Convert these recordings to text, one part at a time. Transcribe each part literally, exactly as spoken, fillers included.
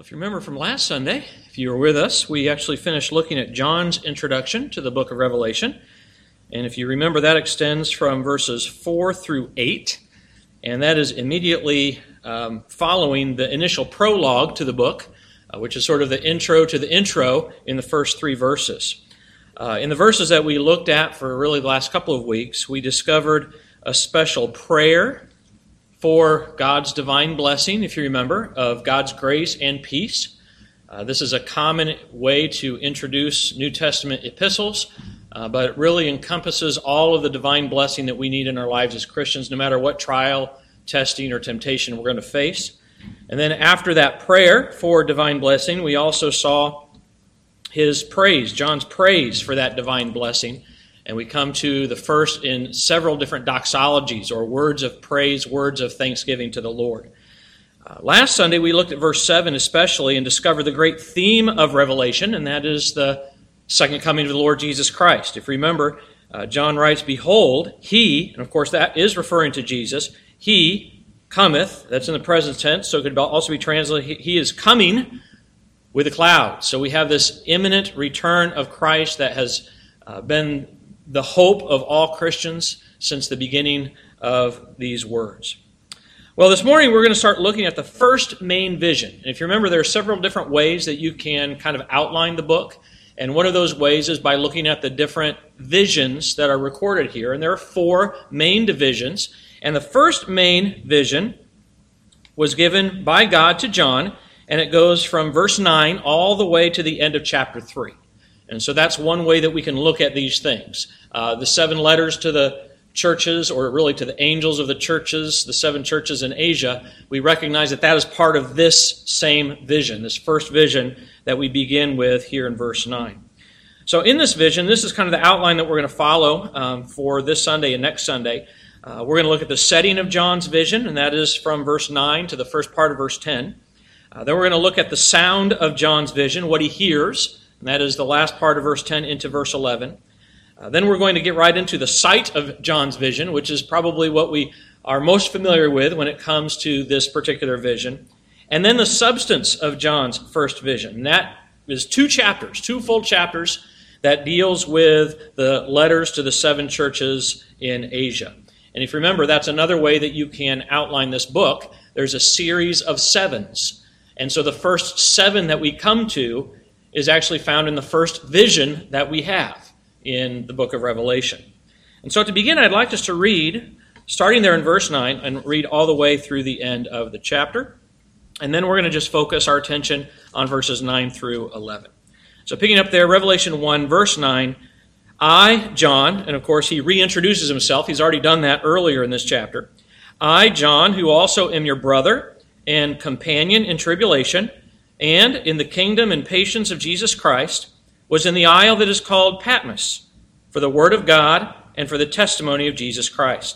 If you remember from last Sunday, if you were with us, we actually finished looking at John's introduction to the book of Revelation. And if you remember, that extends from verses four through eight. And that is immediately um, following the initial prologue to the book, uh, which is sort of the intro to the intro in the first three verses. Uh, in the verses that we looked at for really the last couple of weeks, we discovered a special prayer for God's divine blessing, if you remember, of God's grace and peace. Uh, this is a common way to introduce New Testament epistles, uh, but it really encompasses all of the divine blessing that we need in our lives as Christians, no matter what trial, testing, or temptation we're going to face. And then after that prayer for divine blessing, we also saw his praise, John's praise for that divine blessing. And we come to the first in several different doxologies, or words of praise, words of thanksgiving to the Lord. Uh, last Sunday, we looked at verse seven especially and discovered the great theme of Revelation, and that is the second coming of the Lord Jesus Christ. If you remember, uh, John writes, "Behold, he," and of course that is referring to Jesus, "he cometh," that's in the present tense, so it could also be translated, he is coming with the clouds. So we have this imminent return of Christ that has uh, been the hope of all Christians since the beginning of these words. Well, this morning we're going to start looking at the first main vision. And if you remember, there are several different ways that you can kind of outline the book. And one of those ways is by looking at the different visions that are recorded here. And there are four main divisions. And the first main vision was given by God to John, and it goes from verse nine all the way to the end of chapter three. And so that's one way that we can look at these things. Uh, the seven letters to the churches, or really to the angels of the churches, the seven churches in Asia, we recognize that that is part of this same vision, this first vision that we begin with here in verse nine. So in this vision, this is kind of the outline that we're going to follow um, for this Sunday and next Sunday. Uh, we're going to look at the setting of John's vision, and that is from verse nine to the first part of verse ten. Uh, then we're going to look at the sound of John's vision, what he hears, and that is the last part of verse ten into verse eleven. Uh, then we're going to get right into the sight of John's vision, which is probably what we are most familiar with when it comes to this particular vision. And then the substance of John's first vision. And that is two chapters, two full chapters that deals with the letters to the seven churches in Asia. And if you remember, that's another way that you can outline this book. There's a series of sevens. And so the first seven that we come to is actually found in the first vision that we have in the book of Revelation. And so to begin, I'd like us to read, starting there in verse nine, and read all the way through the end of the chapter. And then we're going to just focus our attention on verses nine through eleven. So picking up there, Revelation one, verse nine, "I, John," and of course he reintroduces himself. He's already done that earlier in this chapter. "I, John, who also am your brother and companion in tribulation, and in the kingdom and patience of Jesus Christ, was in the isle that is called Patmos, for the word of God and for the testimony of Jesus Christ.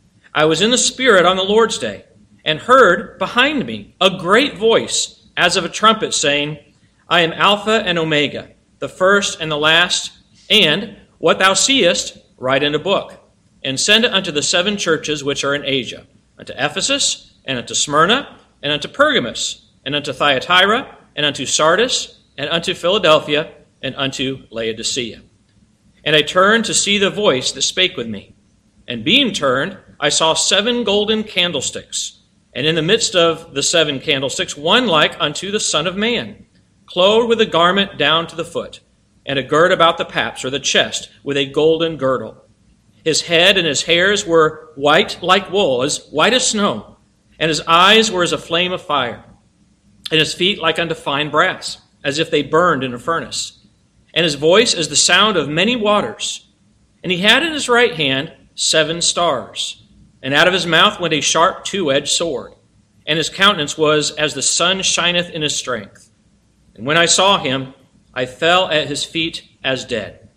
I was in the Spirit on the Lord's day, and heard behind me a great voice as of a trumpet saying, I am Alpha and Omega, the first and the last, and what thou seest, write in a book, and send it unto the seven churches which are in Asia, unto Ephesus, and unto Smyrna, and unto Pergamos, and unto Thyatira, and unto Sardis, and unto Philadelphia, and unto Laodicea. And I turned to see the voice that spake with me. And being turned, I saw seven golden candlesticks, and in the midst of the seven candlesticks, one like unto the Son of Man, clothed with a garment down to the foot, and a gird about the paps, or the chest, with a golden girdle. His head and his hairs were white like wool, as white as snow, and his eyes were as a flame of fire, and his feet like unto fine brass, as if they burned in a furnace, and his voice as the sound of many waters. And he had in his right hand seven stars, and out of his mouth went a sharp two-edged sword, and his countenance was as the sun shineth in his strength. And when I saw him, I fell at his feet as dead.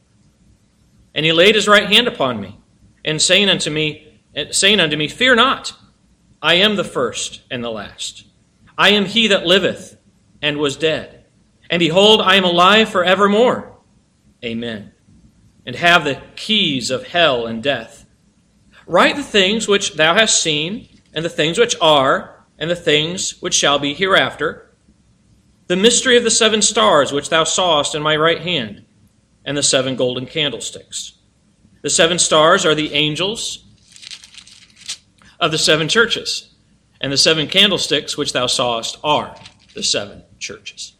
And he laid his right hand upon me, and saying unto me, saying unto me, Fear not, I am the first and the last. I am he that liveth and was dead. And behold, I am alive forevermore. Amen. And have the keys of hell and death. Write the things which thou hast seen, and the things which are, and the things which shall be hereafter. the mystery of the seven stars which thou sawest in my right hand, and the seven golden candlesticks. The seven stars are the angels of the seven churches, and the seven candlesticks which thou sawest are the seven churches.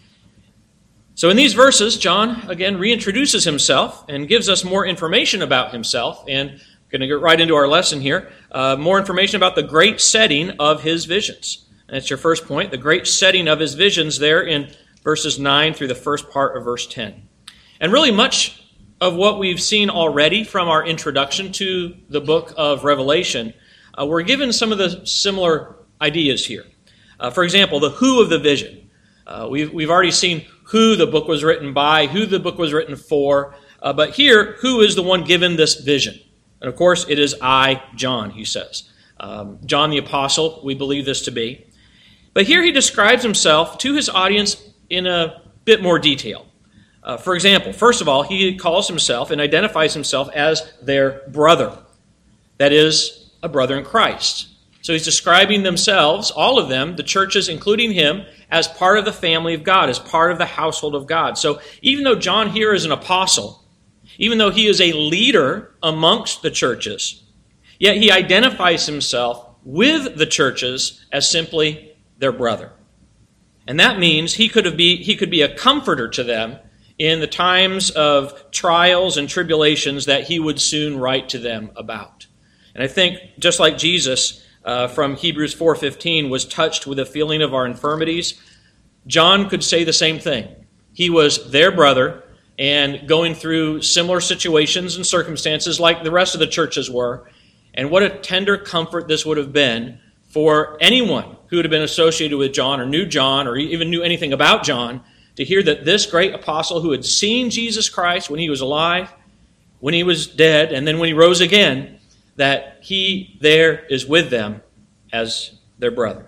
So in these verses, John again reintroduces himself and gives us more information about himself. And I'm going to get right into our lesson here. Uh, more information about the great setting of his visions. And that's your first point, the great setting of his visions there in verses nine through the first part of verse ten. And really much of what we've seen already from our introduction to the book of Revelation, uh, we're given some of the similar ideas here. Uh, for example, the who of the vision. Uh, we've, we've already seen who the book was written by, who the book was written for. Uh, but here, who is the one given this vision? And of course, it is I, John, he says. Um, John the Apostle, we believe this to be. But here he describes himself to his audience in a bit more detail. Uh, for example, first of all, he calls himself and identifies himself as their brother. That is, a brother in Christ. So he's describing themselves, all of them, the churches, including him, as part of the family of God, as part of the household of God. So even though John here is an apostle, even though he is a leader amongst the churches, yet he identifies himself with the churches as simply their brother. And that means he could be, he could be a comforter to them in the times of trials and tribulations that he would soon write to them about. And I think, just like Jesus uh, from Hebrews four fifteen was touched with a feeling of our infirmities, John could say the same thing. He was their brother and going through similar situations and circumstances like the rest of the churches were. And what a tender comfort this would have been for anyone who would have been associated with John or knew John or even knew anything about John, to hear that this great apostle who had seen Jesus Christ when he was alive, when he was dead, and then when he rose again, that he there is with them as their brother.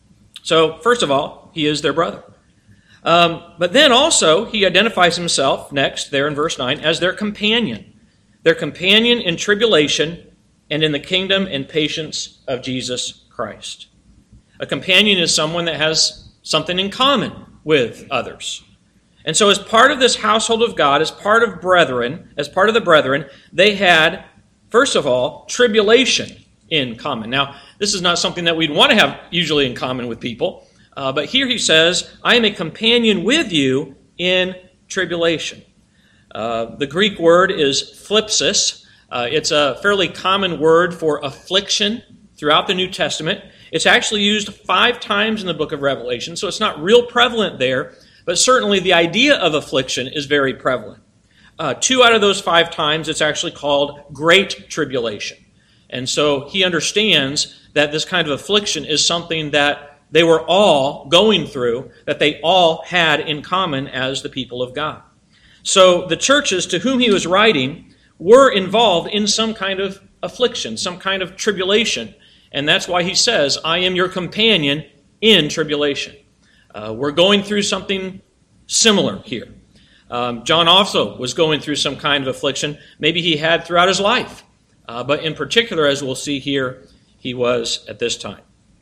So, first of all, he is their brother. Um, but then also, he identifies himself, next, there in verse nine, as their companion. Their companion in tribulation and in the kingdom and patience of Jesus Christ. A companion is someone that has something in common with others. And so as part of this household of God, as part of brethren, as part of the brethren, they had, first of all, tribulation in common. Now, this is not something that we'd want to have usually in common with people, uh, but here he says, I am a companion with you in tribulation. Uh, the Greek word is thlipsis. Uh, it's a fairly common word for affliction throughout the New Testament. It's actually used five times in the book of Revelation, so it's not real prevalent there, but certainly the idea of affliction is very prevalent. Uh, two out of those five times, it's actually called great tribulation. And so he understands that this kind of affliction is something that they were all going through, that they all had in common as the people of God. So the churches to whom he was writing were involved in some kind of affliction, some kind of tribulation. And that's why he says, I am your companion in tribulation. Uh, we're going through something similar here. Um, John also was going through some kind of affliction. Maybe he had throughout his life. Uh, but in particular, as we'll see here, he was at this time.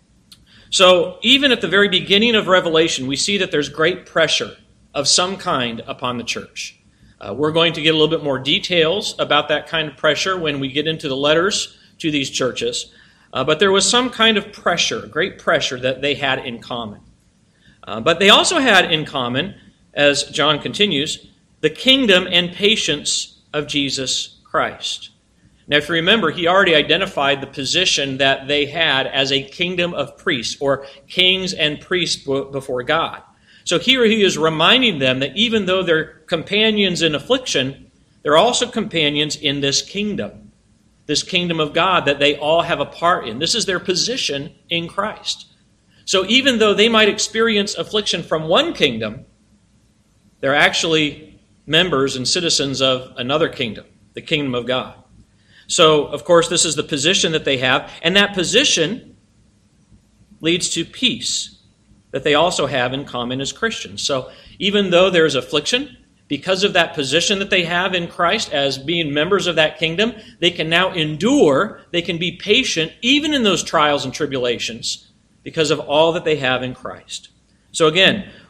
So even at the very beginning of Revelation, we see that there's great pressure of some kind upon the church. Uh, we're going to get a little bit more details about that kind of pressure when we get into the letters to these churches. Uh, but there was some kind of pressure, great pressure that they had in common. Uh, but they also had in common, as John continues, the kingdom and patience of Jesus Christ. Now, if you remember, he already identified the position that they had as a kingdom of priests, or kings and priests before God. So here he is reminding them that even though they're companions in affliction, they're also companions in this kingdom, this kingdom of God that they all have a part in. This is their position in Christ. So even though they might experience affliction from one kingdom, they're actually members and citizens of another kingdom, the kingdom of God. So, of course, this is the position that they have, and that position leads to peace that they also have in common as Christians. So even though there is affliction, because of that position that they have in Christ as being members of that kingdom, they can now endure, they can be patient even in those trials and tribulations because of all that they have in Christ. So again,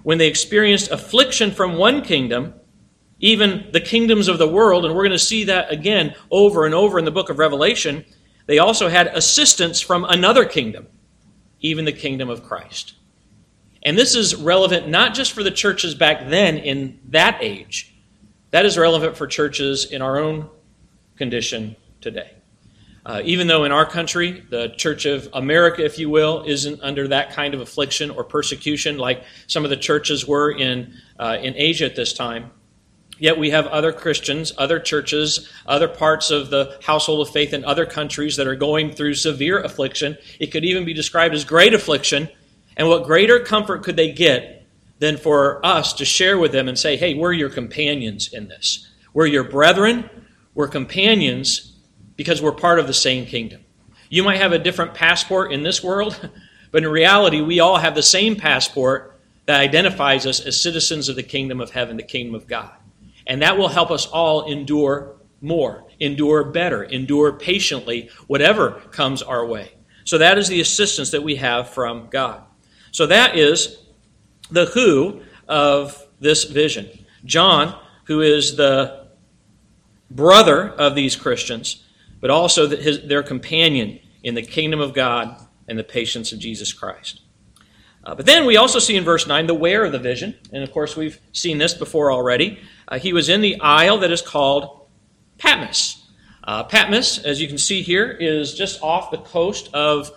when they experienced affliction from one kingdom, even the kingdoms of the world, and we're going to see that again over and over in the book of Revelation, they also had assistance from another kingdom, even the kingdom of Christ. And this is relevant not just for the churches back then in that age. That is relevant for churches in our own condition today. Uh, even though in our country, the Church of America, if you will, isn't under that kind of affliction or persecution like some of the churches were in, uh, in Asia at this time, yet we have other Christians, other churches, other parts of the household of faith in other countries that are going through severe affliction. It could even be described as great affliction. And what greater comfort could they get than for us to share with them and say, hey, we're your companions in this. We're your brethren. We're companions because we're part of the same kingdom. You might have a different passport in this world, but in reality, we all have the same passport that identifies us as citizens of the kingdom of heaven, the kingdom of God. And that will help us all endure more, endure better, endure patiently, whatever comes our way. So that is the assistance that we have from God. So that is the who of this vision. John, who is the brother of these Christians, but also his, their companion in the kingdom of God and the patience of Jesus Christ. Uh, but then we also see in verse nine the where of the vision. And of course, we've seen this before already. Uh, he was in the isle that is called Patmos. Uh, Patmos, as you can see here, is just off the coast of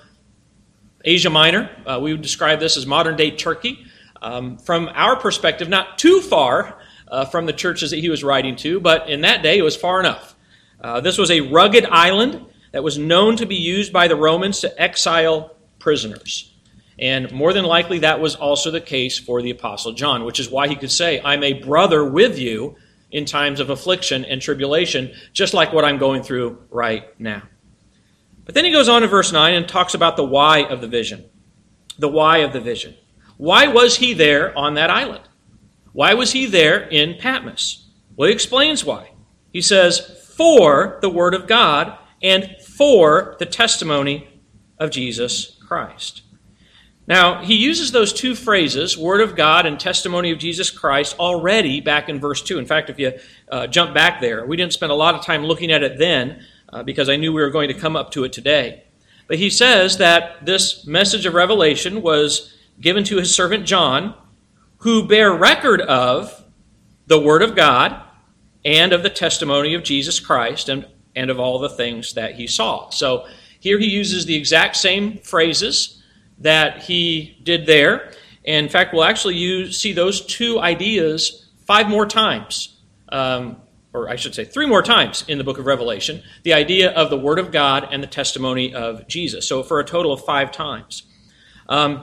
Asia Minor. Uh, we would describe this as modern-day Turkey. Um, from our perspective, not too far uh, from the churches that he was writing to, but in that day it was far enough. Uh, this was a rugged island that was known to be used by the Romans to exile prisoners. And more than likely that was also the case for the Apostle John, which is why he could say, I'm a brother with you in times of affliction and tribulation, just like what I'm going through right now. But then he goes on in verse nine and talks about the why of the vision. The why of the vision. Why was he there on that island? Why was he there in Patmos? Well, he explains why. He says, for the word of God and for the testimony of Jesus Christ. Now, he uses those two phrases, word of God and testimony of Jesus Christ, already back in verse two. In fact, if you uh, jump back there, we didn't spend a lot of time looking at it then uh, because I knew we were going to come up to it today. But he says that this message of revelation was given to his servant John, who bear record of the word of God and of the testimony of Jesus Christ and, and of all the things that he saw. So here he uses the exact same phrases that he did there. And in fact, we'll actually use, see those two ideas five more times, um, or I should say three more times in the book of Revelation, the idea of the Word of God and the testimony of Jesus. So for a total of five times. Um,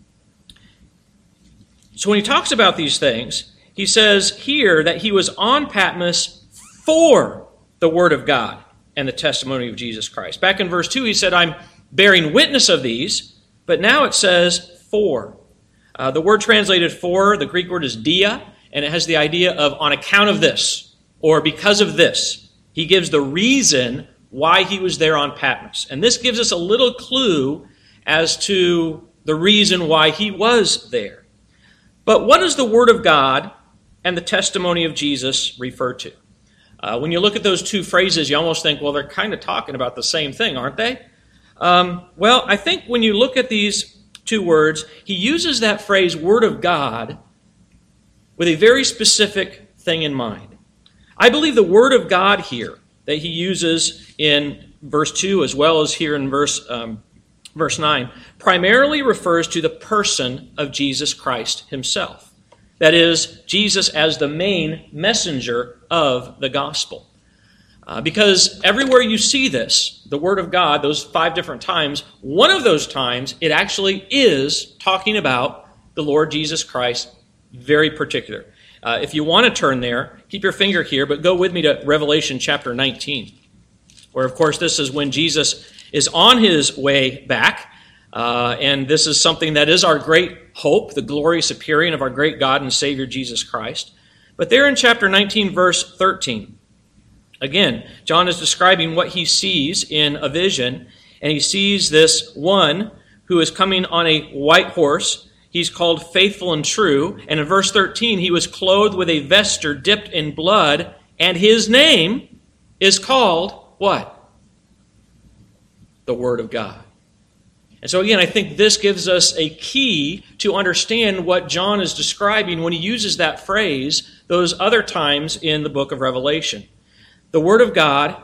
so when he talks about these things, he says here that he was on Patmos for the Word of God and the testimony of Jesus Christ. Back in verse two, he said, I'm bearing witness of these, but now it says for. Uh, the word translated for, the Greek word is dia, and it has the idea of on account of this, or because of this. He gives the reason why he was there on Patmos. And this gives us a little clue as to the reason why he was there. But what does the Word of God and the testimony of Jesus refer to? Uh, when you look at those two phrases, you almost think, well, they're kind of talking about the same thing, aren't they? Um, well, I think when you look at these two words, he uses that phrase, Word of God, with a very specific thing in mind. I believe the Word of God here that he uses in verse two as well as here in verse, um, verse nine primarily refers to the person of Jesus Christ himself. That is, Jesus as the main messenger of the gospel. Uh, because everywhere you see this, the Word of God, those five different times, one of those times it actually is talking about the Lord Jesus Christ, very particular. Uh, if you want to turn there, keep your finger here, but go with me to Revelation chapter nineteen, where, of course, this is when Jesus is on his way back, uh, and this is something that is our great hope, the glorious appearing of our great God and Savior Jesus Christ. But there in chapter nineteen, verse thirteen, again, John is describing what he sees in a vision, and he sees this one who is coming on a white horse. he's called faithful and true. And in verse thirteen, he was clothed with a vesture dipped in blood, and his name is called what? The Word of God. And so again, I think this gives us a key to understand what John is describing when he uses that phrase those other times in the book of Revelation. The Word of God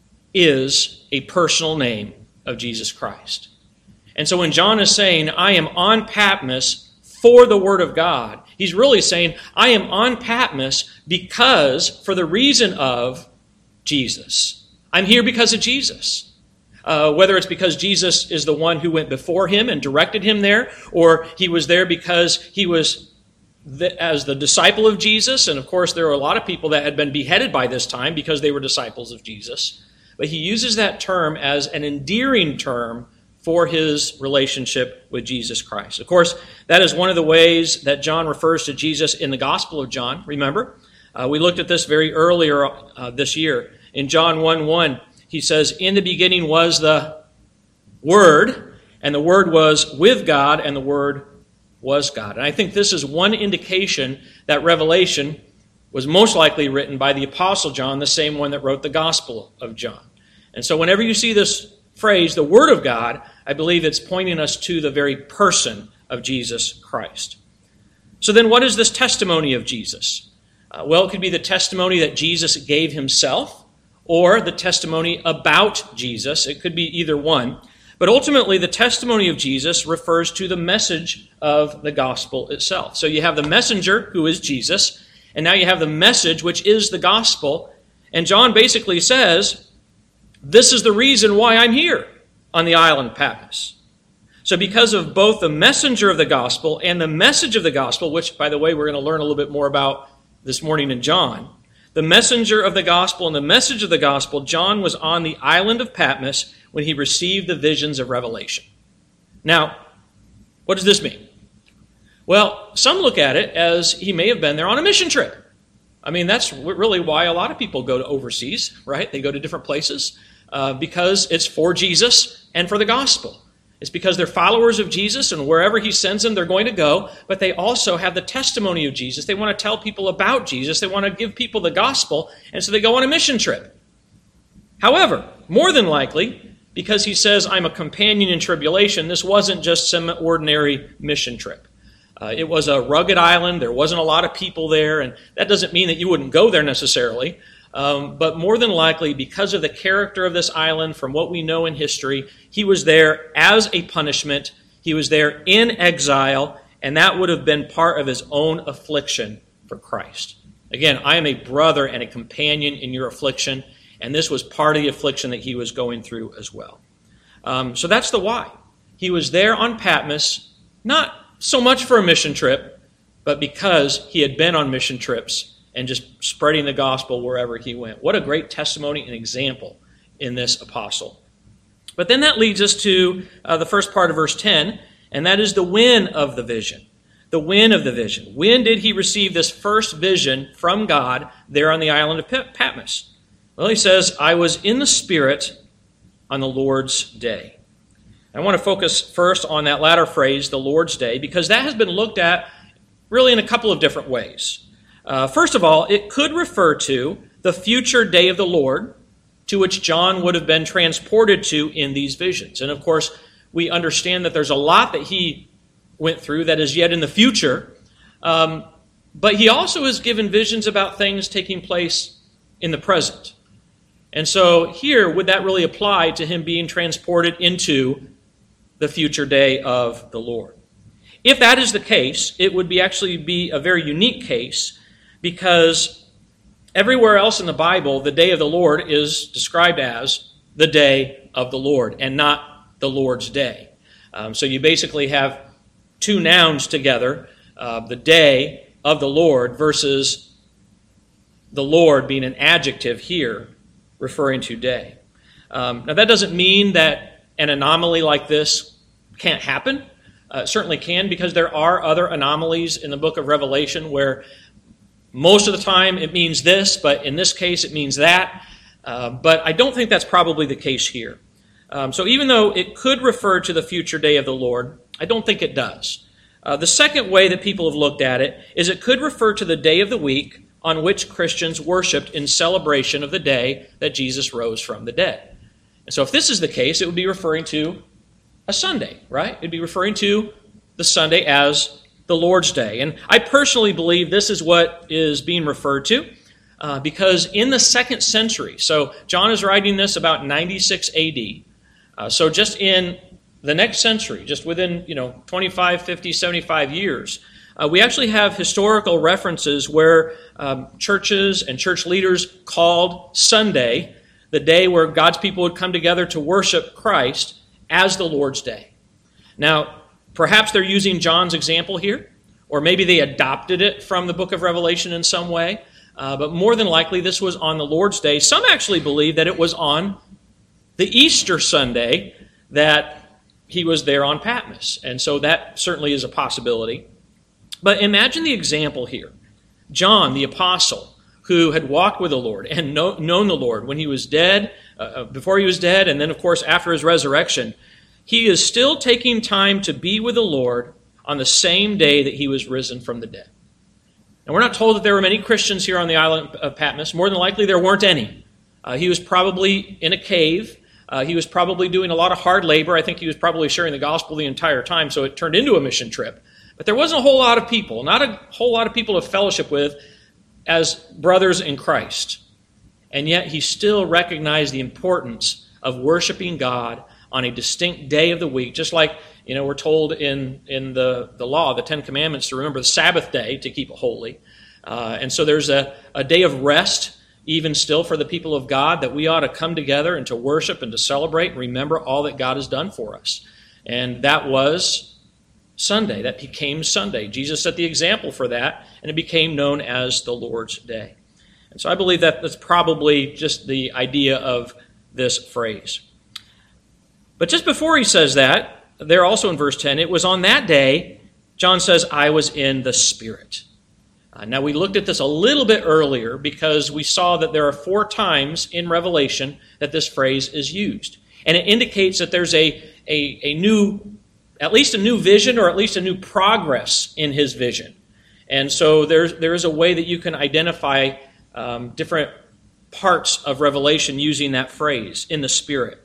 is a personal name of Jesus Christ. And so when John is saying, I am on Patmos for the Word of God, he's really saying, I am on Patmos because, for the reason of Jesus. I'm here because of Jesus. Uh, whether it's because Jesus is the one who went before him and directed him there, or he was there because he was the, as the disciple of Jesus. And of course, there are a lot of people that had been beheaded by this time because they were disciples of Jesus. But he uses that term as an endearing term for his relationship with Jesus Christ. Of course, that is one of the ways that John refers to Jesus in the Gospel of John. Remember, uh, we looked at this very earlier uh, this year. In John one one, he says, in the beginning was the Word, and the Word was with God, and the Word was God. And I think this is one indication that Revelation was most likely written by the Apostle John, the same one that wrote the Gospel of John. And so whenever you see this phrase, the Word of God, I believe it's pointing us to the very person of Jesus Christ. So then what is this testimony of Jesus? Uh, well, it could be the testimony that Jesus gave himself, or the testimony about Jesus. It could be either one. But ultimately, the testimony of Jesus refers to the message of the gospel itself. So you have the messenger, who is Jesus, and now you have the message, which is the gospel. And John basically says, this is the reason why I'm here on the island Patmos. So because of both the messenger of the gospel and the message of the gospel, which, by the way, we're going to learn a little bit more about this morning in John, the messenger of the gospel and the message of the gospel, John was on the island of Patmos when he received the visions of Revelation. Now, what does this mean? Well, some look at it as he may have been there on a mission trip. I mean, that's really why a lot of people go to overseas, right? They go to different places uh, because it's for Jesus and for the gospel. It's because they're followers of Jesus, and wherever he sends them, they're going to go. But they also have the testimony of Jesus. They want to tell people about Jesus. They want to give people the gospel, and so they go on a mission trip. However, more than likely, because he says, I'm a companion in tribulation, this wasn't just some ordinary mission trip. Uh, it was a rugged island. There wasn't a lot of people there, and that doesn't mean that you wouldn't go there necessarily. Um, but more than likely, because of the character of this island, from what we know in history, he was there as a punishment. He was there in exile, and that would have been part of his own affliction for Christ. Again, I am a brother and a companion in your affliction, and this was part of the affliction that he was going through as well. Um, so that's the why. He was there on Patmos, not so much for a mission trip, but because he had been on mission trips and just spreading the gospel wherever he went. What a great testimony and example in this apostle. But then that leads us to uh, the first part of verse ten, and that is the when of the vision. The when of the vision. When did he receive this first vision from God there on the island of Patmos? Well, he says, I was in the Spirit on the Lord's day. I want to focus first on that latter phrase, the Lord's day, because that has been looked at really in a couple of different ways. Uh, first of all, it could refer to the future day of the Lord, to which John would have been transported to in these visions. And of course, we understand that there's a lot that he went through that is yet in the future, um, but he also is given visions about things taking place in the present. And so here, would that really apply to him being transported into the future day of the Lord? If that is the case, it would be actually be a very unique case, because everywhere else in the Bible, the day of the Lord is described as the day of the Lord and not the Lord's day. Um, so you basically have two nouns together, uh, the day of the Lord versus the Lord being an adjective here referring to day. Um, now that doesn't mean that an anomaly like this can't happen. Uh, it certainly can, because there are other anomalies in the book of Revelation where most of the time it means this, but in this case it means that. Uh, but I don't think that's probably the case here. Um, so even though it could refer to the future day of the Lord, I don't think it does. Uh, the second way that people have looked at it is it could refer to the day of the week on which Christians worshiped in celebration of the day that Jesus rose from the dead. And so if this is the case, it would be referring to a Sunday, right? It would be referring to the Sunday as the Lord's Day. And I personally believe this is what is being referred to uh, because in the second century, so John is writing this about ninety-six A D, uh, so just in the next century, just within, you know, twenty-five, fifty, seventy-five years, uh, we actually have historical references where um, churches and church leaders called Sunday, the day where God's people would come together to worship Christ, as the Lord's Day. Now, perhaps they're using John's example here, or maybe they adopted it from the book of Revelation in some way, uh, but more than likely this was on the Lord's Day. Some actually believe that it was on the Easter Sunday that he was there on Patmos, and so that certainly is a possibility. But imagine the example here. John, the apostle, who had walked with the Lord and know, known the Lord when he was dead, uh, before he was dead, and then, of course, after his resurrection, he is still taking time to be with the Lord on the same day that he was risen from the dead. And we're not told that there were many Christians here on the island of Patmos. More than likely, there weren't any. Uh, he was probably in a cave. Uh, he was probably doing a lot of hard labor. I think he was probably sharing the gospel the entire time, so it turned into a mission trip. But there wasn't a whole lot of people, not a whole lot of people to fellowship with as brothers in Christ. And yet he still recognized the importance of worshiping God on a distinct day of the week, just like, you know, we're told in, in the, the law, the Ten Commandments, to remember the Sabbath day to keep it holy. Uh, and so there's a, a day of rest, even still, for the people of God, that we ought to come together and to worship and to celebrate and remember all that God has done for us. And that was Sunday. That became Sunday. Jesus set the example for that, and it became known as the Lord's Day. And so I believe that that's probably just the idea of this phrase. But just before he says that, there also in verse ten, it was on that day, John says, I was in the Spirit. Uh, now we looked at this a little bit earlier because we saw that there are four times in Revelation that this phrase is used. And it indicates that there's a, a, a new, at least a new vision or at least a new progress in his vision. And so there's, there is a way that you can identify um, different parts of Revelation using that phrase, in the Spirit.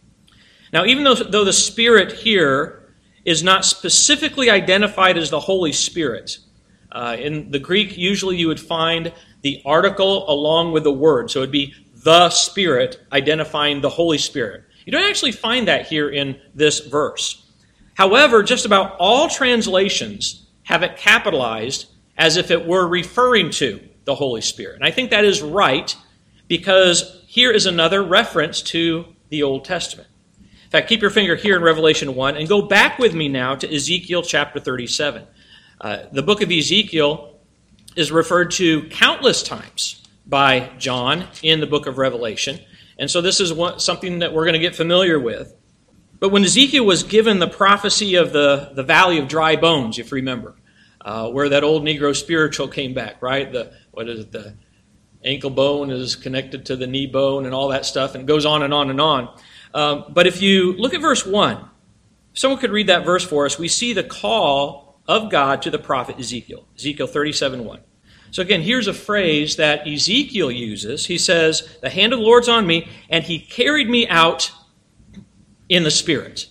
Now, even though, though the Spirit here is not specifically identified as the Holy Spirit, uh, in the Greek, usually you would find the article along with the word. So it would be the Spirit identifying the Holy Spirit. You don't actually find that here in this verse. However, just about all translations have it capitalized as if it were referring to the Holy Spirit. And I think that is right because here is another reference to the Old Testament. In fact, keep your finger here in Revelation one and go back with me now to Ezekiel chapter thirty-seven. Uh, the book of Ezekiel is referred to countless times by John in the book of Revelation. And so this is one, something that we're going to get familiar with. But when Ezekiel was given the prophecy of the, the valley of dry bones, if you remember, uh, where that old Negro spiritual came back, right? The what is it? The ankle bone is connected to the knee bone and all that stuff, and it goes on and on and on. Um, but if you look at verse one, if someone could read that verse for us, we see the call of God to the prophet Ezekiel, Ezekiel thirty-seven one. So again, here's a phrase that Ezekiel uses. He says, the hand of the Lord's on me, and he carried me out in the Spirit.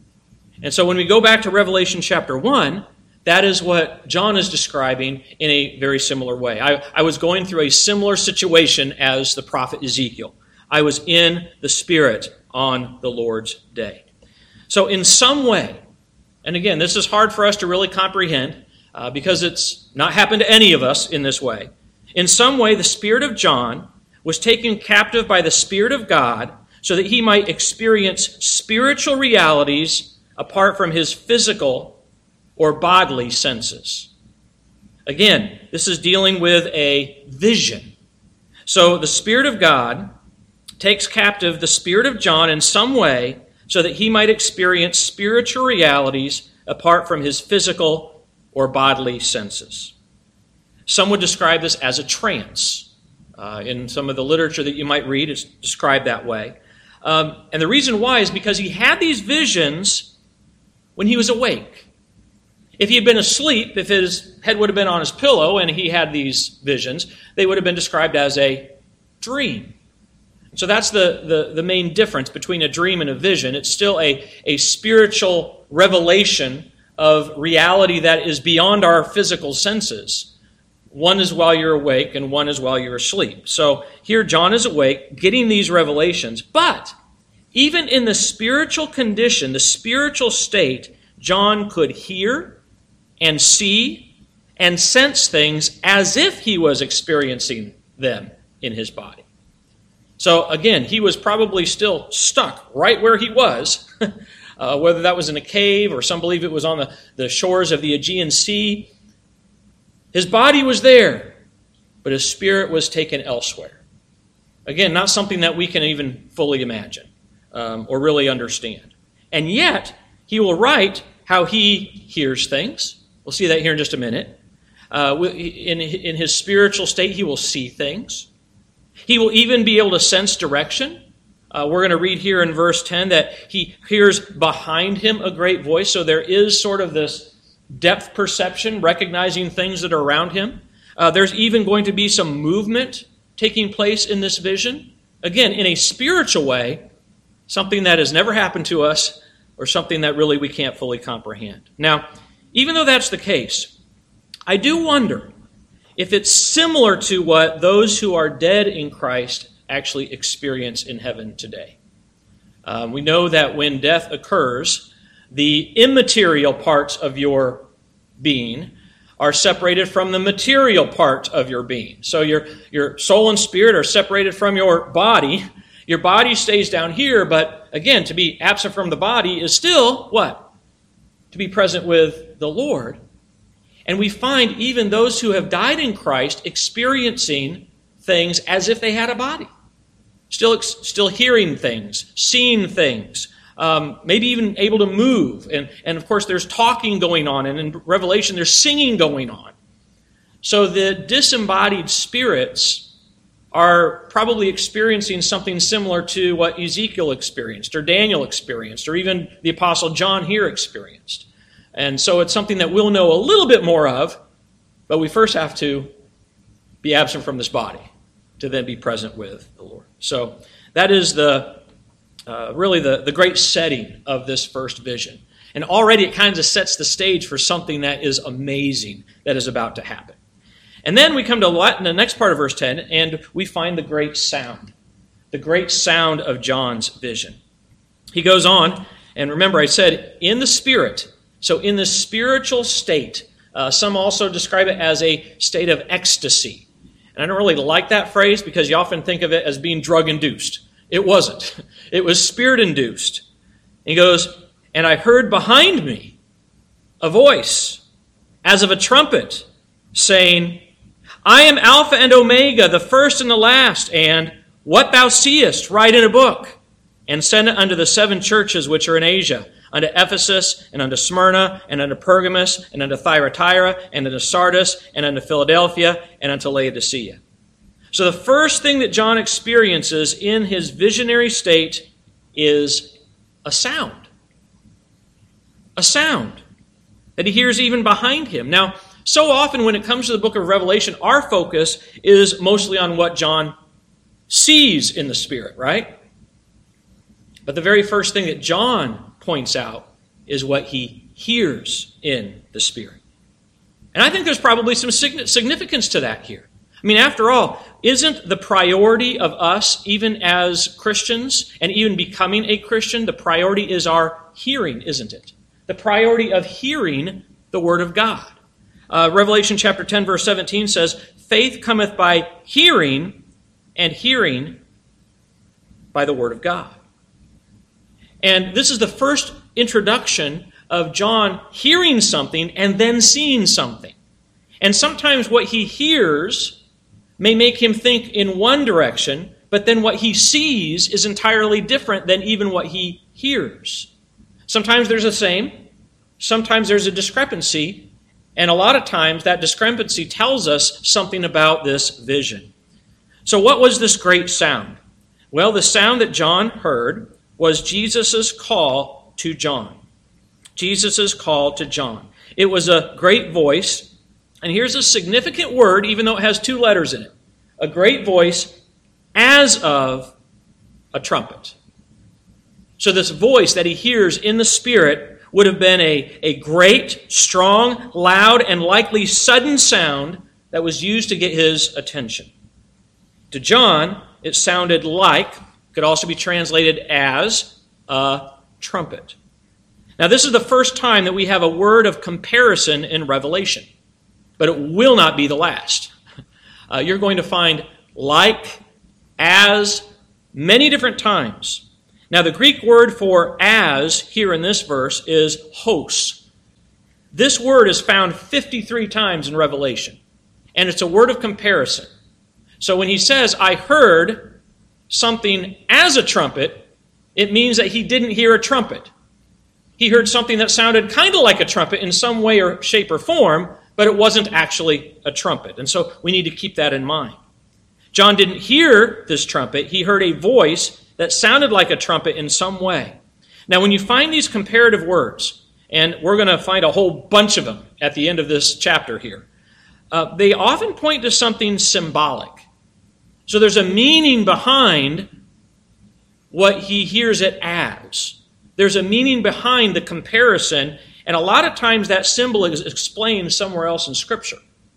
And so when we go back to Revelation chapter one, that is what John is describing in a very similar way. I, I was going through a similar situation as the prophet Ezekiel. I was in the Spirit on the Lord's day. So in some way, and again, this is hard for us to really comprehend uh, because it's not happened to any of us in this way. In some way, the Spirit of John was taken captive by the Spirit of God so that he might experience spiritual realities apart from his physical or bodily senses. Again, this is dealing with a vision. So the Spirit of God takes captive the Spirit of John in some way so that he might experience spiritual realities apart from his physical or bodily senses. Some would describe this as a trance. Uh, in some of the literature that you might read, it's described that way. Um, and the reason why is because he had these visions when he was awake. If he had been asleep, if his head would have been on his pillow and he had these visions, they would have been described as a dream. So that's the, the, the main difference between a dream and a vision. It's still a, a spiritual revelation of reality that is beyond our physical senses. One is while you're awake and one is while you're asleep. So here John is awake, getting these revelations. But even in the spiritual condition, the spiritual state, John could hear and see and sense things as if he was experiencing them in his body. So again, he was probably still stuck right where he was, uh, whether that was in a cave or some believe it was on the, the shores of the Aegean Sea. His body was there, but his spirit was taken elsewhere. Again, not something that we can even fully imagine um, or really understand. And yet, he will write how he hears things. We'll see that here in just a minute. Uh, in, in his spiritual state, he will see things. He will even be able to sense direction. Uh, we're going to read here in verse ten that he hears behind him a great voice. So there is sort of this depth perception, recognizing things that are around him. Uh, there's even going to be some movement taking place in this vision. Again, in a spiritual way, something that has never happened to us or something that really we can't fully comprehend. Now, even though that's the case, I do wonder if it's similar to what those who are dead in Christ actually experience in heaven today. Um, we know that when death occurs, the immaterial parts of your being are separated from the material part of your being. So your, your soul and spirit are separated from your body. Your body stays down here, but again, to be absent from the body is still what? To be present with the Lord. And we find even those who have died in Christ experiencing things as if they had a body. Still, still hearing things, seeing things, um, maybe even able to move. And, and of course, there's talking going on. And in Revelation, there's singing going on. So the disembodied spirits are probably experiencing something similar to what Ezekiel experienced, or Daniel experienced, or even the Apostle John here experienced. And so it's something that we'll know a little bit more of, but we first have to be absent from this body to then be present with the Lord. So that is the uh, really the, the great setting of this first vision. And already it kind of sets the stage for something that is amazing that is about to happen. And then we come to the next part of verse ten, and we find the great sound, the great sound of John's vision. He goes on, and remember I said, in the Spirit. So in the spiritual state, uh, some also describe it as a state of ecstasy. And I don't really like that phrase because you often think of it as being drug-induced. It wasn't. It was spirit-induced. He goes, and I heard behind me a voice as of a trumpet saying, I am Alpha and Omega, the first and the last, and what thou seest write in a book, and send it unto the seven churches which are in Asia, unto Ephesus, and unto Smyrna, and unto Pergamos, and unto Thyatira, and unto Sardis, and unto Philadelphia, and unto Laodicea. So the first thing that John experiences in his visionary state is a sound. A sound that he hears even behind him. Now, so often when it comes to the book of Revelation, our focus is mostly on what John sees in the Spirit, right? But the very first thing that John points out is what he hears in the Spirit. And I think there's probably some significance to that here. I mean, after all, isn't the priority of us, even as Christians, and even becoming a Christian, the priority is our hearing, isn't it? The priority of hearing the Word of God. Uh, Revelation chapter ten, verse seventeen says, faith cometh by hearing, and hearing by the Word of God. And this is the first introduction of John hearing something and then seeing something. And sometimes what he hears may make him think in one direction, but then what he sees is entirely different than even what he hears. Sometimes there's the same, sometimes there's a discrepancy, and a lot of times that discrepancy tells us something about this vision. So what was this great sound? Well, the sound that John heard was Jesus' call to John. Jesus' call to John. It was a great voice. And here's a significant word, even though it has two letters in it. A great voice as of a trumpet. So this voice that he hears in the Spirit would have been a, a great, strong, loud, and likely sudden sound that was used to get his attention. To John, it sounded like, could also be translated as, a trumpet. Now, this is the first time that we have a word of comparison in Revelation, but it will not be the last. Uh, you're going to find like, as, many different times. Now, the Greek word for as here in this verse is hos. This word is found fifty-three times in Revelation, and it's a word of comparison. So when he says, I heard something as a trumpet, it means that he didn't hear a trumpet. He heard something that sounded kind of like a trumpet in some way or shape or form, but it wasn't actually a trumpet. And so we need to keep that in mind. John didn't hear this trumpet. He heard a voice that sounded like a trumpet in some way. Now, when you find these comparative words, and we're going to find a whole bunch of them at the end of this chapter here, uh, they often point to something symbolic. So there's a meaning behind what he hears it as. There's a meaning behind the comparison, and a lot of times that symbol is explained somewhere else in Scripture.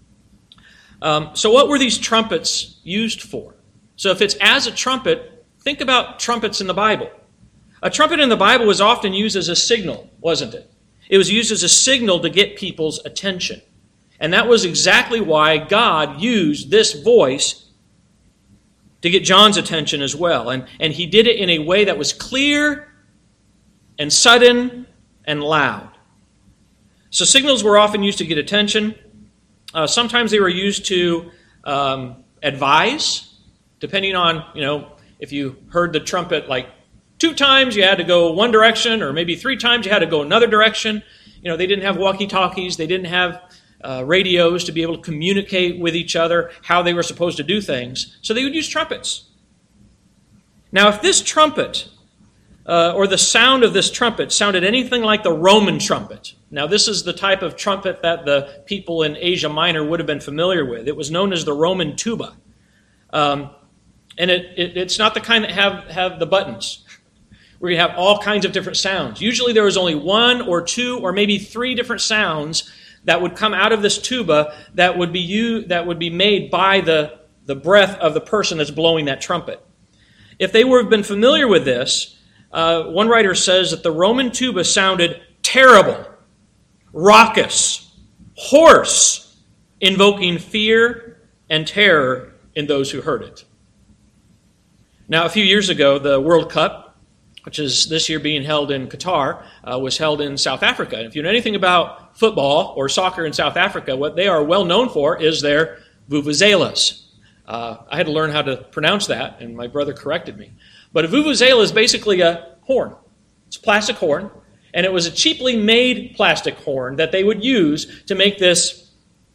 Um, so what were these trumpets used for? So if it's as a trumpet, think about trumpets in the Bible. A trumpet in the Bible was often used as a signal, wasn't it? It was used as a signal to get people's attention. And that was exactly why God used this voice to get John's attention as well. And, and he did it in a way that was clear and sudden and loud. So signals were often used to get attention. Uh, sometimes they were used to um, advise, depending on, you know, if you heard the trumpet like two times, you had to go one direction, or maybe three times you had to go another direction. You know, they didn't have walkie-talkies. They didn't have uh, radios to be able to communicate with each other how they were supposed to do things. So they would use trumpets. Now, if this trumpet, uh, or the sound of this trumpet, sounded anything like the Roman trumpet, now this is the type of trumpet that the people in Asia Minor would have been familiar with. It was known as the Roman tuba. Um, and it, it, it's not the kind that have, have the buttons, where you have all kinds of different sounds. Usually there was only one or two or maybe three different sounds that would come out of this tuba that would be used, that would be made by the, the breath of the person that's blowing that trumpet. If they would have been familiar with this, uh, one writer says that the Roman tuba sounded terrible, raucous, hoarse, invoking fear and terror in those who heard it. Now, a few years ago, the World Cup, which is this year being held in Qatar, uh, was held in South Africa. And if you know anything about football or soccer in South Africa, what they are well known for is their vuvuzelas. Uh, I had to learn how to pronounce that, and my brother corrected me. But a vuvuzela is basically a horn. It's a plastic horn, and it was a cheaply made plastic horn that they would use to make this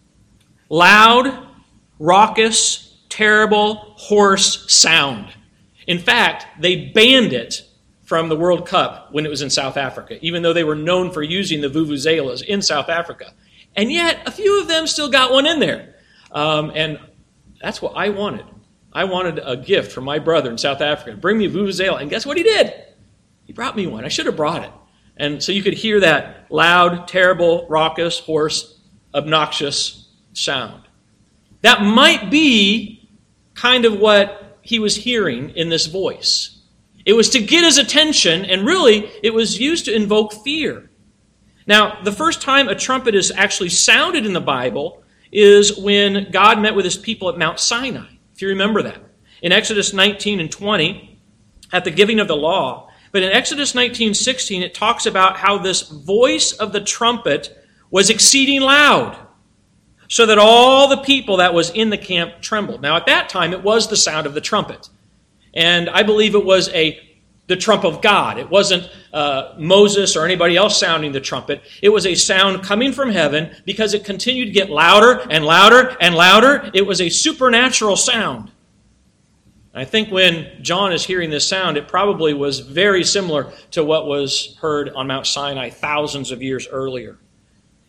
loud, raucous, terrible, hoarse sound. In fact, they banned it from the World Cup when it was in South Africa, even though they were known for using the vuvuzelas in South Africa. And yet, a few of them still got one in there. Um, and that's what I wanted. I wanted a gift from my brother in South Africa to bring me a vuvuzela. And guess what he did? He brought me one. I should have brought it. And so you could hear that loud, terrible, raucous, hoarse, obnoxious sound. That might be kind of what he was hearing in this voice. It was to get his attention, and really, it was used to invoke fear. Now, the first time a trumpet is actually sounded in the Bible is when God met with his people at Mount Sinai, if you remember that. In Exodus nineteen and twenty, at the giving of the law. But in Exodus nineteen sixteen, it talks about how this voice of the trumpet was exceeding loud, so that all the people that was in the camp trembled. Now, at that time, it was the sound of the trumpet. And I believe it was a the trump of God. It wasn't uh, Moses or anybody else sounding the trumpet. It was a sound coming from heaven because it continued to get louder and louder and louder. It was a supernatural sound. I think when John is hearing this sound, it probably was very similar to what was heard on Mount Sinai thousands of years earlier.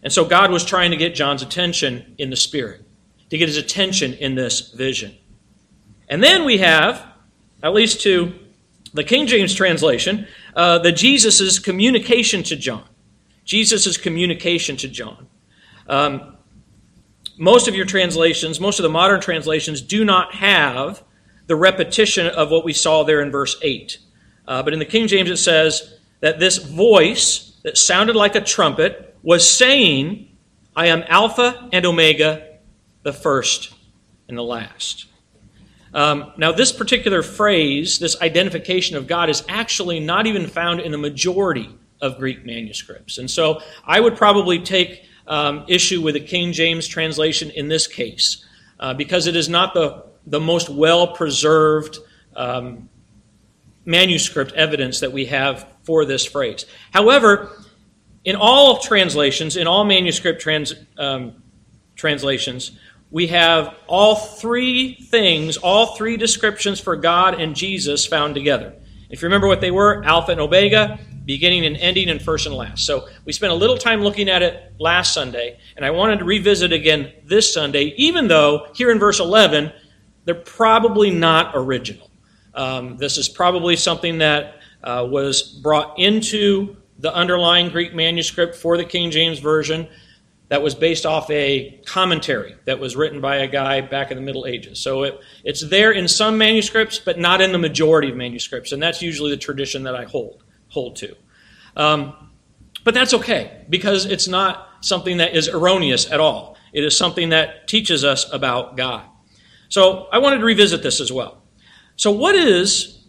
And so God was trying to get John's attention in the Spirit, to get his attention in this vision. And then we have, at least to the King James translation, uh, the Jesus' communication to John. Jesus' communication to John. Um, most of your translations, most of the modern translations, do not have the repetition of what we saw there in verse eight. Uh, but in the King James it says that this voice that sounded like a trumpet was saying, I am Alpha and Omega, the first and the last. Um, now, this particular phrase, this identification of God, is actually not even found in the majority of Greek manuscripts. And so I would probably take um, issue with the King James translation in this case, uh, because it is not the, the most well-preserved um, manuscript evidence that we have for this phrase. However, in all translations, in all manuscript trans, um, translations, we have all three things, all three descriptions for God and Jesus found together. If you remember what they were, Alpha and Omega, beginning and ending, and first and last. So we spent a little time looking at it last Sunday, and I wanted to revisit again this Sunday, even though here in verse eleven, they're probably not original. Um, this is probably something that uh, was brought into the underlying Greek manuscript for the King James Version that was based off a commentary that was written by a guy back in the Middle Ages. So it, it's there in some manuscripts, but not in the majority of manuscripts, and that's usually the tradition that I hold, hold to. Um, but that's okay, because it's not something that is erroneous at all. It is something that teaches us about God. So I wanted to revisit this as well. So what is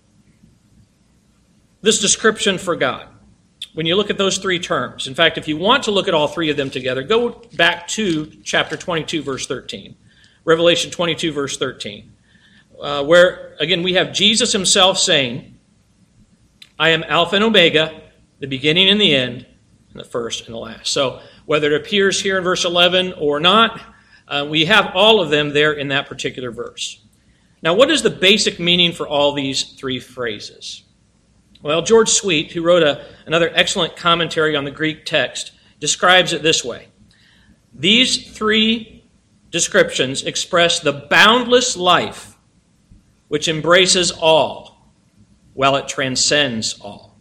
this description for God? When you look at those three terms, in fact, if you want to look at all three of them together, go back to chapter twenty-two, verse thirteen. Revelation twenty-two, verse thirteen. Uh, where, again, we have Jesus himself saying, I am Alpha and Omega, the beginning and the end, and the first and the last. So whether it appears here in verse eleven or not, uh, we have all of them there in that particular verse. Now, what is the basic meaning for all these three phrases? Well, George Sweet, who wrote a, another excellent commentary on the Greek text, describes it this way. These three descriptions express the boundless life which embraces all, while it transcends all.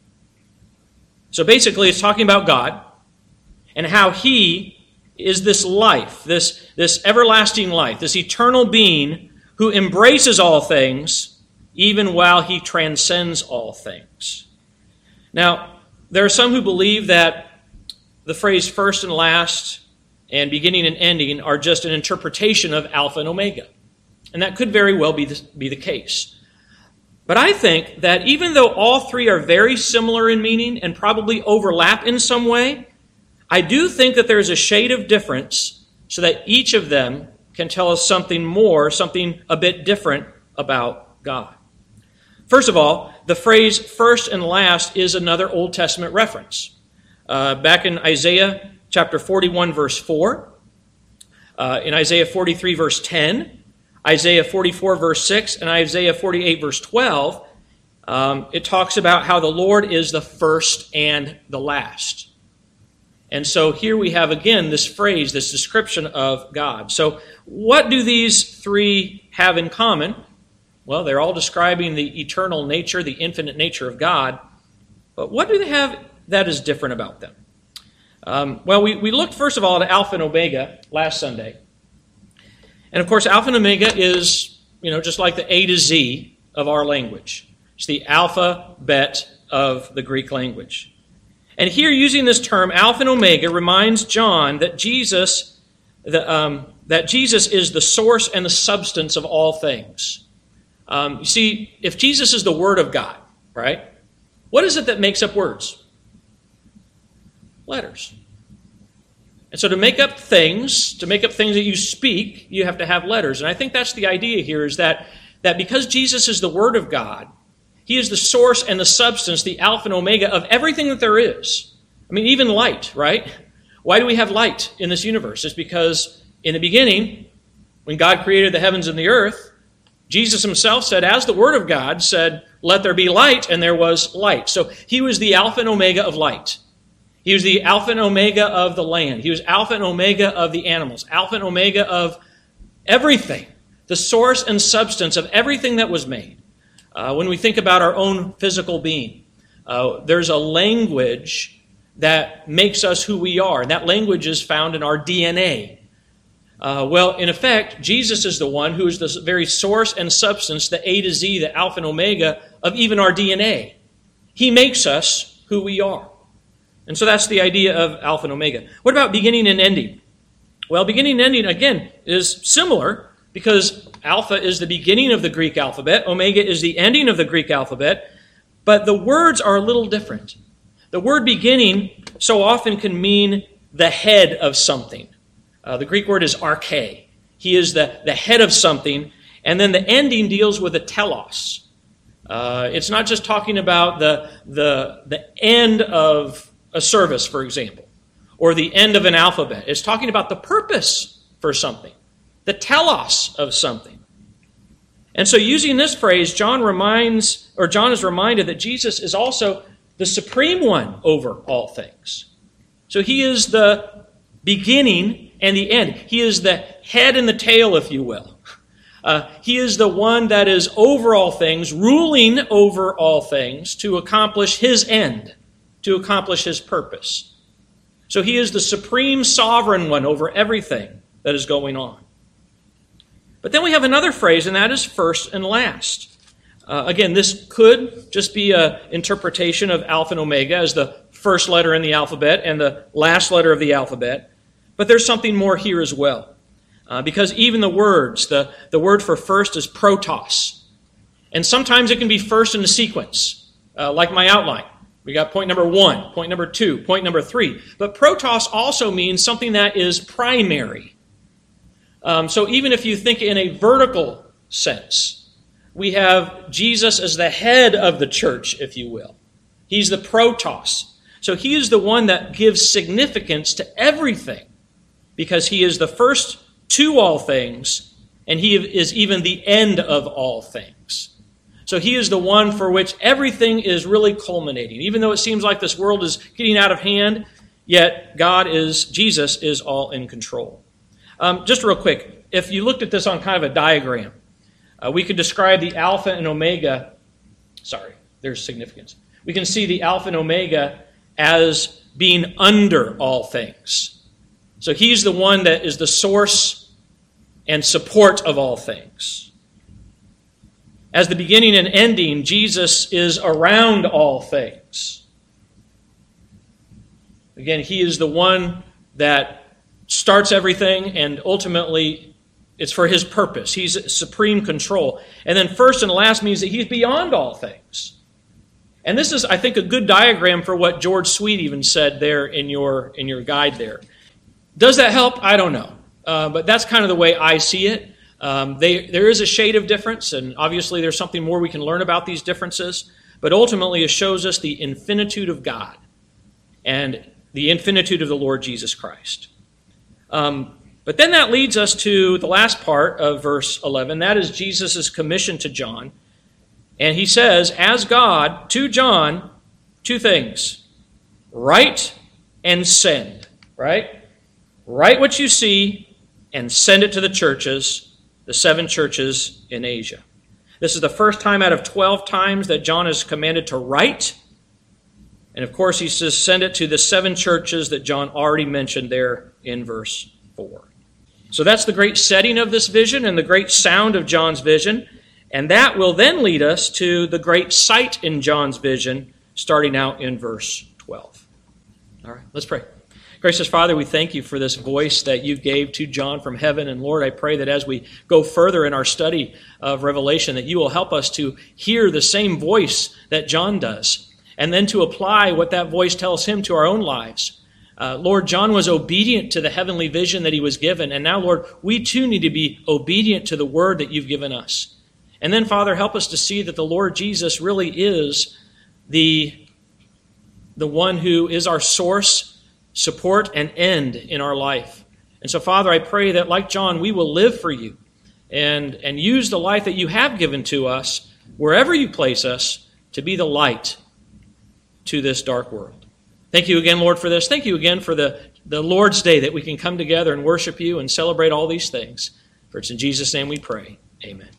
So basically, it's talking about God and how he is this life, this, this everlasting life, this eternal being who embraces all things even while he transcends all things. Now, there are some who believe that the phrase first and last and beginning and ending are just an interpretation of Alpha and Omega. And that could very well be the, be the case. But I think that even though all three are very similar in meaning and probably overlap in some way, I do think that there's a shade of difference so that each of them can tell us something more, something a bit different about God. First of all, the phrase first and last is another Old Testament reference. Uh, back in Isaiah chapter forty-one, verse four, uh, in Isaiah forty-three, verse ten, Isaiah forty-four, verse six, and Isaiah forty-eight, verse twelve, um, it talks about how the Lord is the first and the last. And so here we have again this phrase, this description of God. So what do these three have in common? Well, they're all describing the eternal nature, the infinite nature of God. But what do they have that is different about them? Um, well, we, we looked first of all at Alpha and Omega last Sunday. And of course, Alpha and Omega is, you know, just like the A to Z of our language. It's the alphabet of the Greek language. And here, using this term, Alpha and Omega, reminds John that Jesus, the, um, that Jesus is the source and the substance of all things. Um, you see, if Jesus is the Word of God, right, what is it that makes up words? Letters. And so to make up things, to make up things that you speak, you have to have letters. And I think that's the idea here, is that, that because Jesus is the Word of God, he is the source and the substance, the Alpha and Omega of everything that there is. I mean, even light, right? Why do we have light in this universe? It's because in the beginning, when God created the heavens and the earth, Jesus himself said, as the Word of God said, let there be light, and there was light. So he was the Alpha and Omega of light. He was the Alpha and Omega of the land. He was Alpha and Omega of the animals, Alpha and Omega of everything, the source and substance of everything that was made. Uh, when we think about our own physical being, uh, there's a language that makes us who we are, and that language is found in our D N A. Uh, well, in effect, Jesus is the one who is the very source and substance, the A to Z, the Alpha and Omega of even our D N A. He makes us who we are. And so that's the idea of Alpha and Omega. What about beginning and ending? Well, beginning and ending, again, is similar because Alpha is the beginning of the Greek alphabet. Omega is the ending of the Greek alphabet. But the words are a little different. The word beginning so often can mean the head of something. Uh, the Greek word is arche. He is the, the head of something. And then the ending deals with a telos. Uh, it's not just talking about the, the, the end of a service, for example, or the end of an alphabet. It's talking about the purpose for something, the telos of something. And so using this phrase, John reminds, or John is reminded that Jesus is also the supreme one over all things. So he is the beginning and the end. He is the head and the tail, if you will. Uh, he is the one that is over all things, ruling over all things to accomplish his end, to accomplish his purpose. So he is the supreme sovereign one over everything that is going on. But then we have another phrase, and that is first and last. Uh, again, this could just be an interpretation of Alpha and Omega as the first letter in the alphabet and the last letter of the alphabet. But there's something more here as well. Uh, because even the words, the, the word for first is protos. And sometimes it can be first in the sequence, uh, like my outline. We got point number one, point number two, point number three. But protos also means something that is primary. Um, so even if you think in a vertical sense, we have Jesus as the head of the church, if you will. He's the protos. So he is the one that gives significance to everything because he is the first to all things, and he is even the end of all things. So he is the one for which everything is really culminating. Even though it seems like this world is getting out of hand, yet God is, Jesus is all in control. Um, just real quick, if you looked at this on kind of a diagram, uh, we could describe the Alpha and Omega, sorry, there's significance. We can see the Alpha and Omega as being under all things. So he's the one that is the source and support of all things. As the beginning and ending, Jesus is around all things. Again, he is the one that starts everything, and ultimately it's for his purpose. He's supreme control. And then first and last means that he's beyond all things. And this is, I think, a good diagram for what George Sweet even said there in your, in your guide there. Does that help? I don't know. Uh, but that's kind of the way I see it. Um, they, there is a shade of difference, and obviously there's something more we can learn about these differences. But ultimately it shows us the infinitude of God and the infinitude of the Lord Jesus Christ. Um, but then that leads us to the last part of verse eleven. That is Jesus' commission to John. And he says, as God, to John, two things. Write and send. Right? Write what you see and send it to the churches, the seven churches in Asia. This is the first time out of twelve times that John is commanded to write. And of course, he says send it to the seven churches that John already mentioned there in verse four. So that's the great setting of this vision and the great sound of John's vision. And that will then lead us to the great sight in John's vision, starting out in verse twelve. All right, let's pray. Gracious Father, we thank you for this voice that you gave to John from heaven. And Lord, I pray that as we go further in our study of Revelation, that you will help us to hear the same voice that John does, and then to apply what that voice tells him to our own lives. Uh, Lord, John was obedient to the heavenly vision that he was given. And now, Lord, we too need to be obedient to the word that you've given us. And then, Father, help us to see that the Lord Jesus really is the, the one who is our source, support, and end in our life. And so, Father, I pray that, like John, we will live for you and, and use the life that you have given to us, wherever you place us, to be the light to this dark world. Thank you again, Lord, for this. Thank you again for the, the Lord's Day that we can come together and worship you and celebrate all these things. For it's in Jesus' name we pray. Amen.